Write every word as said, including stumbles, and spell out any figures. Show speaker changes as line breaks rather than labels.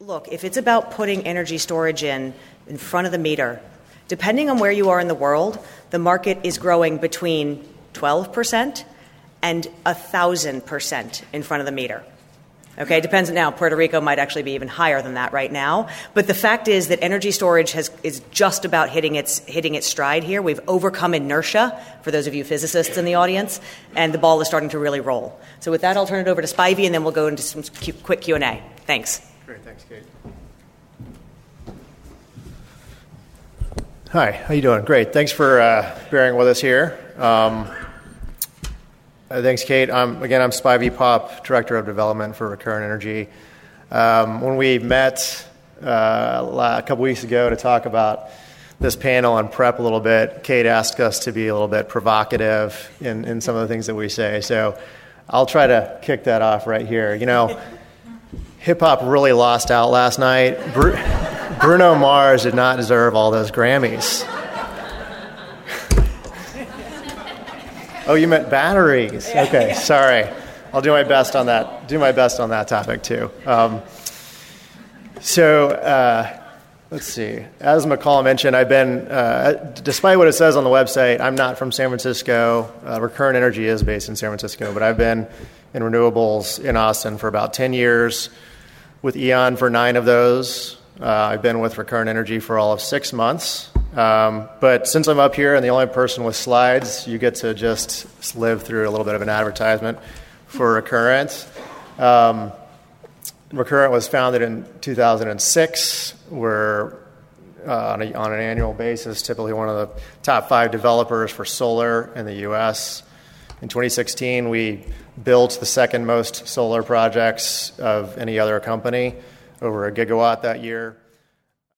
Look, if it's about putting energy storage in in front of the meter, depending on where you are in the world, the market is growing between twelve percent and one thousand percent in front of the meter. Okay, depends now. Puerto Rico might actually be even higher than that right now. But the fact is that energy storage has, is just about hitting its, hitting its stride here. We've overcome inertia, for those of you physicists in the audience, and the ball is starting to really roll. So with that, I'll turn it over to Spivey, and then we'll go into some Q- quick Q and A. Thanks.
Great, thanks, Kate. Hi, how you doing? Great, thanks for uh, bearing with us here. Um, Uh, thanks, Kate. Um, again, I'm Spivey Pop, Director of Development for Recurrent Energy. Um, when we met uh, a couple weeks ago to talk about this panel and prep a little bit, Kate asked us to be a little bit provocative in, in some of the things that we say. So I'll try to kick that off right here. You know, hip-hop really lost out last night. Bru- Bruno Mars did not deserve all those Grammys. Oh, you meant batteries. Okay, sorry. I'll do my best on that. Do my best on that topic too. Um, so uh, let's see. As McCall mentioned, I've been, uh, despite what it says on the website, I'm not from San Francisco. Uh, Recurrent Energy is based in San Francisco, but I've been in renewables in Austin for about ten years, with E.ON for nine of those. Uh, I've been with Recurrent Energy for all of six months. Um, but since I'm up here and the only person with slides, you get to just live through a little bit of an advertisement for Recurrent. Um, Recurrent was founded in two thousand six. We're uh, on, a, on an annual basis typically one of the top five developers for solar in the U S. In twenty sixteen, we built the second most solar projects of any other company, over a gigawatt that year.